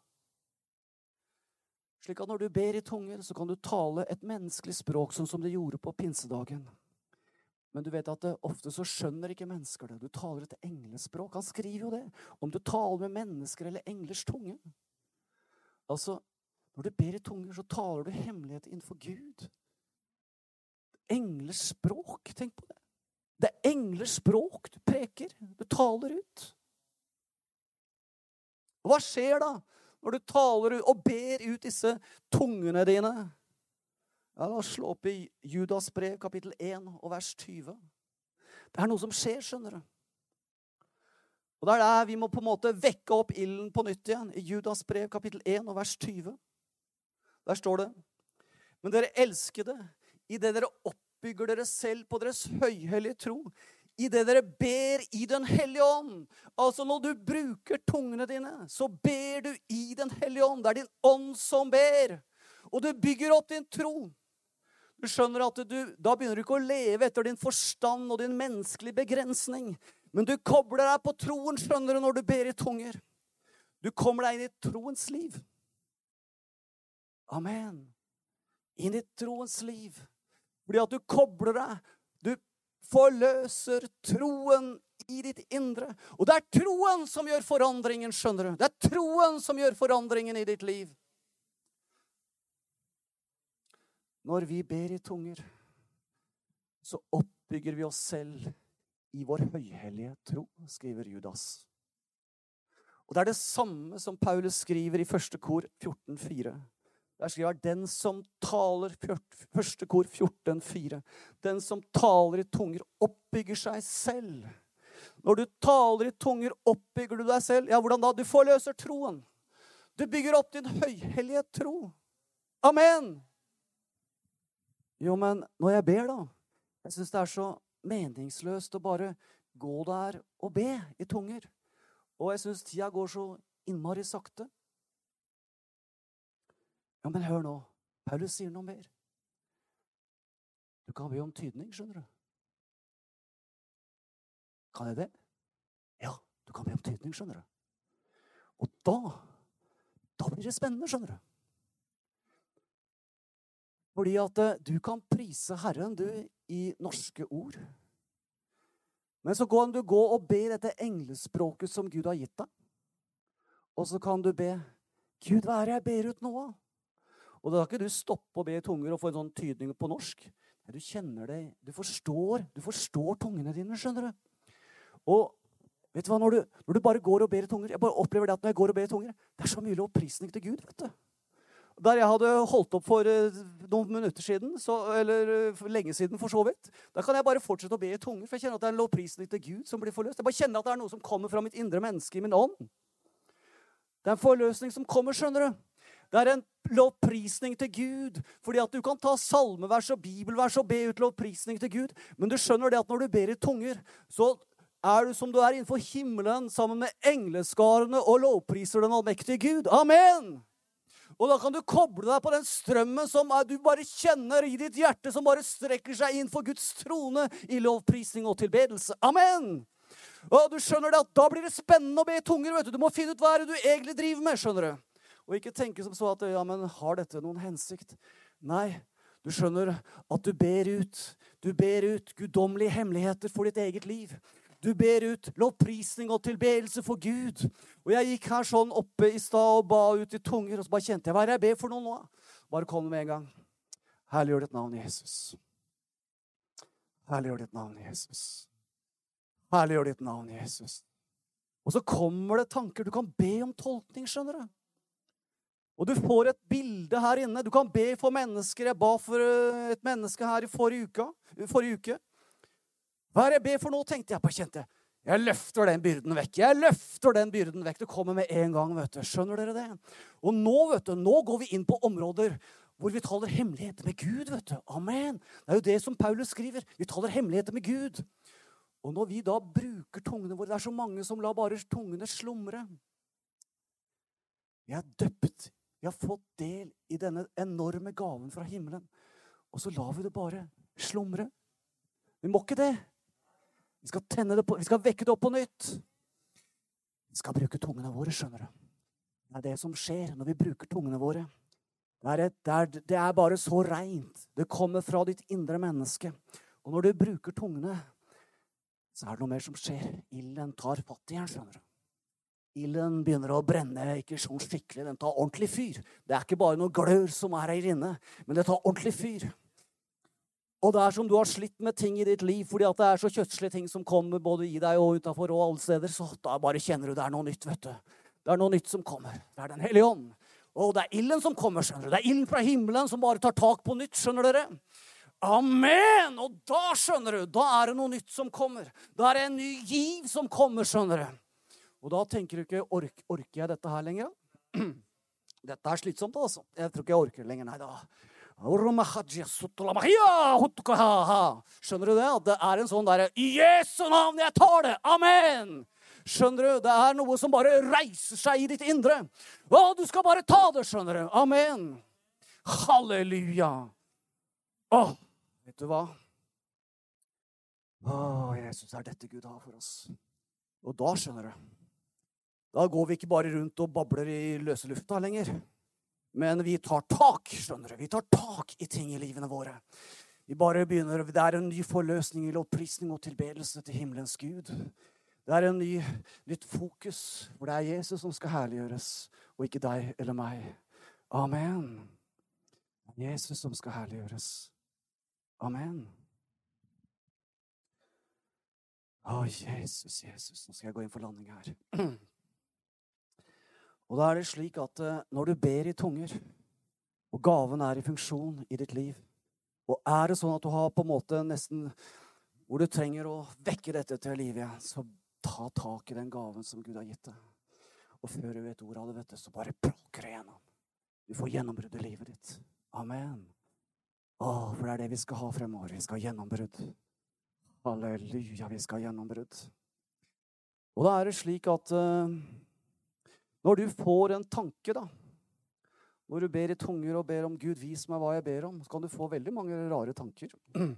Slik at når du ber i tunger, så kan du tale et menneskelig språk, sånn som det gjorde på pinsedagen. Men du vet at ofte så skjønner ikke mennesker det. Du taler et englespråk. Han skriver jo det. Om du taler med mennesker eller englers tunge. Altså, når du ber i tunger, så taler du hemmelighet innenfor Gud. Englers språk, tenk på det. Det er englers språk du preker. Du taler ut. Og hva skjer da når du taler ut og ber ut disse tungene dine? Ja, la oss slå opp i Judas brev, kapittel 1 og vers 20. Det er noe som skjer, skjønner du. Og det er der vi må på en måte vekke opp ilden på nytt igjen. I Judas brev, kapittel 1 og vers 20. Der står det, men dere elskede, i det dere oppbygger dere selv på deres høyhellige tro, i det dere ber i den hellige ånd. Altså når du bruker tungene dine, så ber du i den hellige ånd. Det er din ånd som ber. Og du bygger opp din tro. Du skjønner at da begynner du ikke å leve etter din forstand og din menneskelige begrensning. Men du kobler deg på troen, skjønner du, når du ber i tunger. Du kommer deg inn i troens liv. Amen. Inn i troens liv. Fordi at du kobler deg. Du forløser troen i ditt indre. Og det er troen som gjør forandringen, skjønner du. Det er troen som gjør forandringen i ditt liv. Når vi ber i tunger, så oppbygger vi oss selv i vår høyhellige tro, skriver Judas. Og det er det samme som Paulus skriver i 1. kor 14,4. Der skriver han, den som taler, 1. kor 14,4. Den som taler i tunger oppbygger seg selv. Når du taler i tunger oppbygger du deg selv. Ja, hvordan da? Du forløser troen. Du bygger opp din høyhellige tro. Amen! Jo, men når jeg ber da, jeg synes det er så meningsløst å bare gå der og be i tunger. Og jeg synes tida går så innmari sakte. Ja, men hør nå. Paulus sier noe mer. Du kan be om tydning, skjønner du. Kan jeg det? Ja, du kan be om tydning, skjønner du. Og da blir det spennende, skjønner du. Fordi at du kan prise Herren, du, i norske ord. Men så kan du gå og be dette englespråket som Gud har gitt deg. Og så kan du be, Gud, hva er det jeg ber ut nå? Og da kan ikke du stoppe å be i tunger og få en sånn tydning på norsk. Du kjenner det, du forstår tungene dine, skjønner du. Og vet du hva, når du bare går og ber i tunger, jeg bare opplever det at når jeg går og ber i tunger, det er så mye lovprisning til Gud, vet du. Der jeg hadde holdt opp for noen minutter siden, eller for lenge siden for så vidt, da kan jeg bare fortsette å be i tunger, for jeg kjenner at det er en lovprisning til Gud som blir forløst. Jeg bare kjenner at det er noe som kommer fra mitt indre menneske i min ånd. Det er en forløsning som kommer, skjønner du. Det er en lovprisning til Gud, fordi at du kan ta salmevers og bibelvers og be ut lovprisning til Gud, men du skjønner det at når du ber i tunger, så er du som du er innenfor himmelen sammen med engleskarene og lovpriser den allmektige Gud. Amen! Og da kan du koble deg på den strømmen som du bare kjenner i ditt hjerte, som bare strekker seg inn for Guds trone i lovprisning og tilbedelse. Amen! Og du skjønner det at da blir det spennende å be i tunger, vet du. Du må finne ut hva er det du egentlig driver med, skjønner du. Og ikke tenke som så at, ja, men har dette noen hensikt? Nei, du skjønner at du ber ut guddommelige hemmeligheter for ditt eget liv. Du ber ut lovprisning og tilbedelse for Gud. Og jeg gikk her sånn oppe i stad og ba ut i tunger, og så bare kjente jeg, hva er det jeg ber for noe nå? Bare kom det med en gang. Herliggjør ditt navn, Jesus. Herliggjør ditt navn, Jesus. Herliggjør ditt navn, Jesus. Og så kommer det tanker. Du kan be om tolkning, skjønner du. Og du får et bilde her inne. Du kan be for mennesker. Jeg ba for et menneske her i forrige uke. Hva er det jeg ber for nå, tenkte jeg på, kjente jeg. Jeg løfter den byrden vekk. Jeg løfter den byrden vekk. Det kommer med en gang, vet du. Skjønner dere det? Og nå, vet du, nå går vi inn på områder hvor vi taler hemmeligheter med Gud, vet du. Amen. Det er jo det som Paulus skriver. Vi taler hemmeligheter med Gud. Og når vi da bruker tungene våre, det er så mange som lar bare tungene slumre. Vi er døpt. Vi har fått del i denne enorme gaven fra himmelen. Og så lar vi det bare slumre. Vi må ikke det. Vi skal tenne det på, vi skal vekke det opp på nytt. Vi skal bruke tungene våre, skjønner du. Det er det som skjer når vi bruker tungene våre. Det er bare så rent. Det kommer fra ditt indre menneske. Og når du bruker tungene, så er det noe mer som skjer. Ilden tar fatt igjen, skjønner du. Ilden begynner å brenne, ikke sånn skikkelig. Den tar ordentlig fyr. Det er ikke bare noe glør som er her inne, men det tar ordentlig fyr. Og det er som du har slitt med ting i ditt liv, fordi at det er så kjøttslige ting som kommer både i deg og utenfor og alle steder, så da bare kjenner du det er noe nytt, vet du. Det er noe nytt som kommer. Det er den hellige ånd. Og det er ilden som kommer, skjønner du. Det er ilden fra himmelen som bare tar tak på nytt, skjønner dere? Amen! Og da, skjønner du, da er det noe nytt som kommer. Da er det en ny giv som kommer, skjønner du. Og da tenker du ikke, orker jeg dette her lenger? Dette er slitsomt, altså. Jeg tror ikke jeg orker det lenger, nei da. Skjønner du det? At det er en sånn der, i Jesu navn, jeg tar det! Amen! Skjønner du? Det er noe som bare reiser seg i ditt indre. Å, du skal bare ta det, skjønner du? Amen! Halleluja! Å, vet du hva? Å, Jesus, er dette Gud har for oss. Og da, skjønner du, da går vi ikke bare rundt og babler i løse lufta lenger. Men vi tar tak, skjønner du. Vi tar tak i ting i livene våre. Vi bare begynner, det er en ny forløsning i lovprisning og tilbedelse til himmelens Gud. Det er en nytt fokus, hvor det er Jesus som skal herliggjøres, og ikke deg eller meg. Amen. Jesus som skal herliggjøres. Amen. Å, Jesus, Jesus. Nå skal jeg gå inn for landing her. Og da er det slik at når du ber i tunger, og gaven er i funksjon i ditt liv, og er det sånn at du har på en måte nesten, hvor du trenger å vekke dette til livet igjen, så ta tak i den gaven som Gud har gitt deg. Og før du vet ordet av det, vet du, så bare plukker det gjennom. Du får gjennombrudd i livet ditt. Amen. For det er det vi skal ha fremover. Vi skal ha gjennombrudd. Halleluja, vi skal ha gjennombrudd. Og da er det slik at når du får en tanke, da, når du ber i tunger og ber om Gud, vis meg hva jeg ber om, så kan du få veldig mange rare tanker.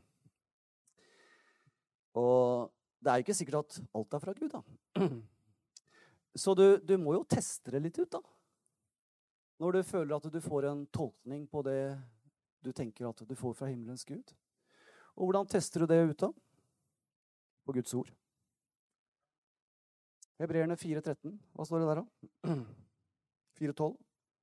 Og det er jo ikke sikkert at alt er fra Gud, da. Så du må jo teste det litt ut, da. Når du føler at du får en tolkning på det du tenker at du får fra himmelens Gud. Og hvordan tester du det ut, da? På Guds ord. Hebreerne 4,13. Hva står det der da? 4,12.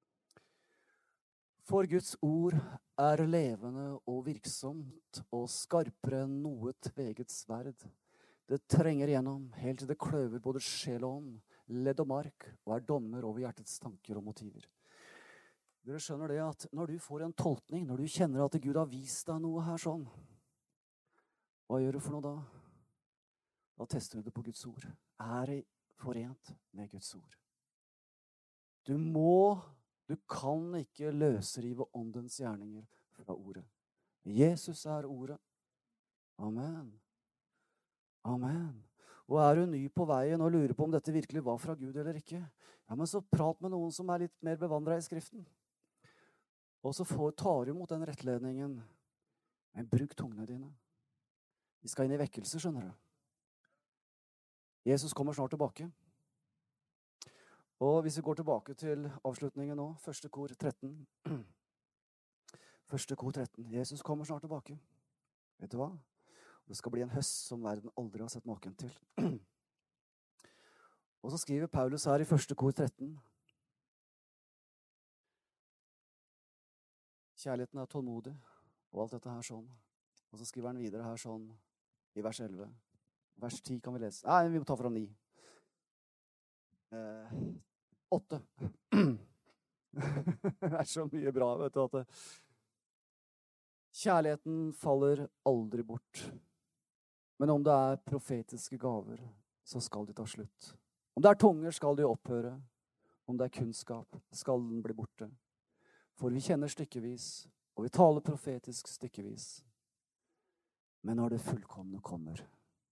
For Guds ord er levende og virksomt og skarpere enn noe tveget sverd. Det trenger igjennom helt til det kløver både sjel og ånd, ledd og mark, og er dommer over hjertets tanker og motiver. Dere skjønner det at når du får en tolkning, når du kjenner at Gud har vist deg noe her sånn, hva gjør du for noe da? Da tester du det på Guds ord. Er det forent med Guds ord? Du kan ikke løsrive åndens gjerninger fra ordet. Jesus er ordet. Amen. Amen. Og er du ny på veien og lurer på om dette virkelig var fra Gud eller ikke, ja, men så prat med noen som er litt mer bevandret i skriften. Og så tar du imot den rettledningen. Men bruk tungene dine. Vi skal inn i vekkelse, skjønner du. Jesus kommer snart tilbake. Og hvis vi går tilbake til avslutningen nå, første kor 13. Første kor 13. Jesus kommer snart tilbake. Vet du hva? Det skal bli en høst som verden aldri har sett maken til. Og så skriver Paulus her i første kor 13. Kjærligheten er tålmodig, og alt dette her sånn. Og så skriver han videre her sånn i vers 11. Vers 10 kan vi lese. Nei, vi må ta fra 9. 8. Det er så mye bra, vet du, at kjærligheten faller aldri bort. Men om det er profetiske gaver, så skal de ta slutt. Om det er tunger, skal de opphøre. Om det er kunnskap, skal den bli borte. For vi kjenner stykkevis, og vi taler profetisk stykkevis. Men når det fullkomne kommer,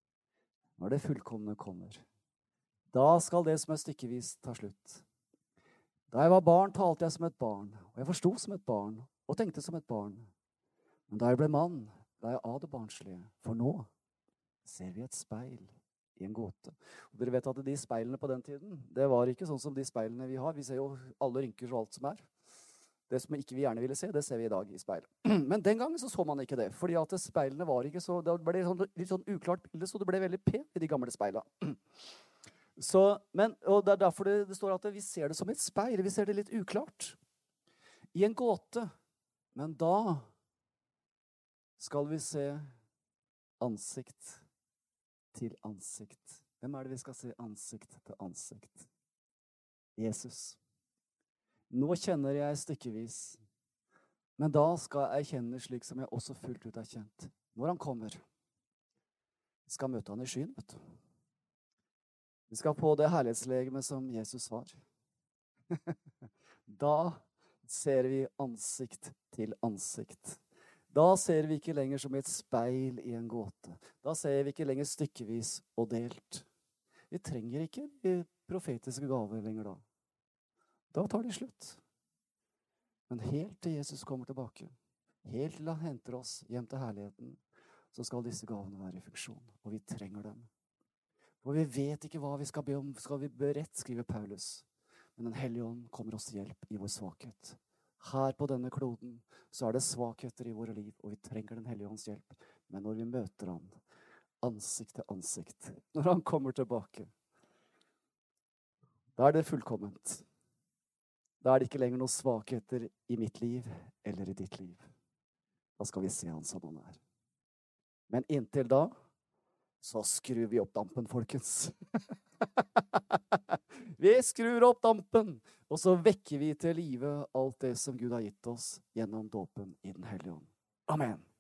da skal det som er stykkevis ta slutt. Da jeg var barn, talte jeg som et barn, og jeg forstod som et barn, og tenkte som et barn. Men da jeg ble mann, da jeg av det barnslige, for nå ser vi et speil i en gåte. Og dere vet at de speilene på den tiden, det var ikke sånn som de speilene vi har. Vi ser jo alle rynker og alt som er. Det som ikke vi gjerne ville se, det ser vi i dag i speil. Men den gangen så man ikke det, fordi at speilene var ikke så, det ble litt sånn uklart bilde, så det ble veldig pent i de gamle speilene. Og det er derfor det står at vi ser det som et speil, vi ser det litt uklart. I en gåte. Men da skal vi se ansikt til ansikt. Hvem er det vi skal se ansikt til ansikt? Jesus. Nå kjenner jeg stykkevis, men da skal jeg kjenne slik som jeg også fullt ut er kjent. Når han kommer, vi skal møte han i skyen, vet du. Vi skal få det herlighetslegeme som Jesus var. Da ser vi ansikt til ansikt. Da ser vi ikke lenger som et speil i en gåte. Da ser vi ikke lenger stykkevis og delt. Vi trenger ikke de profetiske gaver lenger da. Da tar de slutt. Men helt til Jesus kommer tilbake, helt til han henter oss hjem til herligheten, så skal disse gavene være i funksjon, og vi trenger dem. For vi vet ikke hva vi skal be om, skal vi berett, skriver Paulus. Men Den Hellige Ånd kommer oss til hjelp i vår svakhet. Her på denne kloden så det svakheter i våre liv, og vi trenger Den Hellige Ånds hjelp. Men når vi møter han, ansikt til ansikt, når han kommer tilbake, da det fullkomment. Da det ikke lenger noen svakheter i mitt liv eller i ditt liv. Da skal vi se han som han er. Men inntil da, så skrur vi opp dampen, folkens. Vi skrur opp dampen, og så vekker vi til live alt det som Gud har gitt oss gjennom dåpen i Den Hellige Ånd. Amen.